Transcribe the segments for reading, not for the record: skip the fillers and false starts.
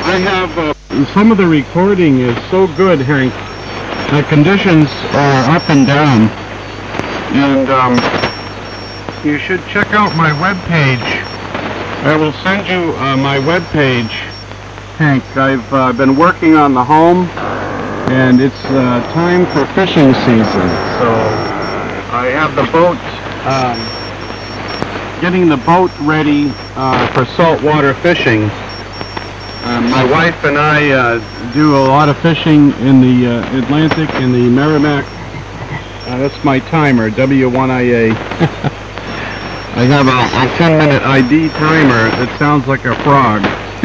I have some of the recording is so good, Hank. The conditions are up and down, and you should check out my webpage. I will send you my webpage, Hank. I've been working on the home, and it's time for fishing season. So I have the boat, getting the boat ready for saltwater fishing. My wife and I do a lot of fishing in the Atlantic and the Merrimack. That's my timer, W1IA. I have a 10-minute ID timer that sounds like a frog.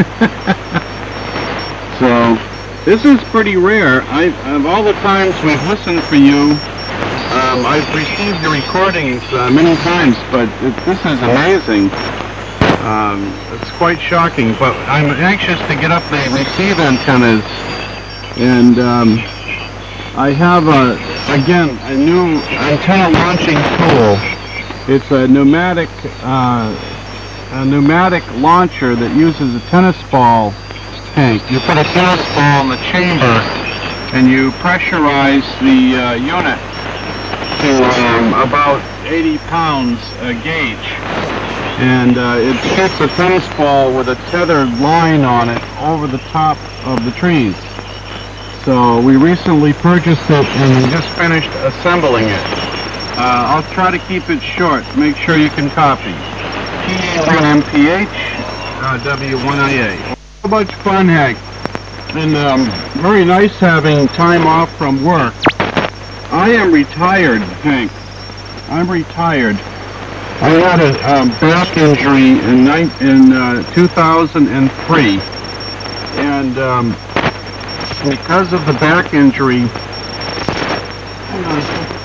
So, this is pretty rare. Of all the times we've listened for you, I've received the recordings many times, but this is amazing. It's quite shocking, but I'm anxious to get up the receive antennas, and I have again a new antenna launching tool. It's a pneumatic launcher that uses a tennis ball tank. You put a tennis ball in the chamber, and you pressurize the unit to about 80 pounds gauge. And it shoots a tennis ball with a tethered line on it over the top of the trees. So we recently purchased it and we just finished assembling it. I'll try to keep it short. Make sure you can copy. PA1MPH, W1IA. So much fun, Hank. And very nice having time off from work. I am retired, Hank. I'm retired. I had a back injury in 2003, and because of the back injury, hang on a second.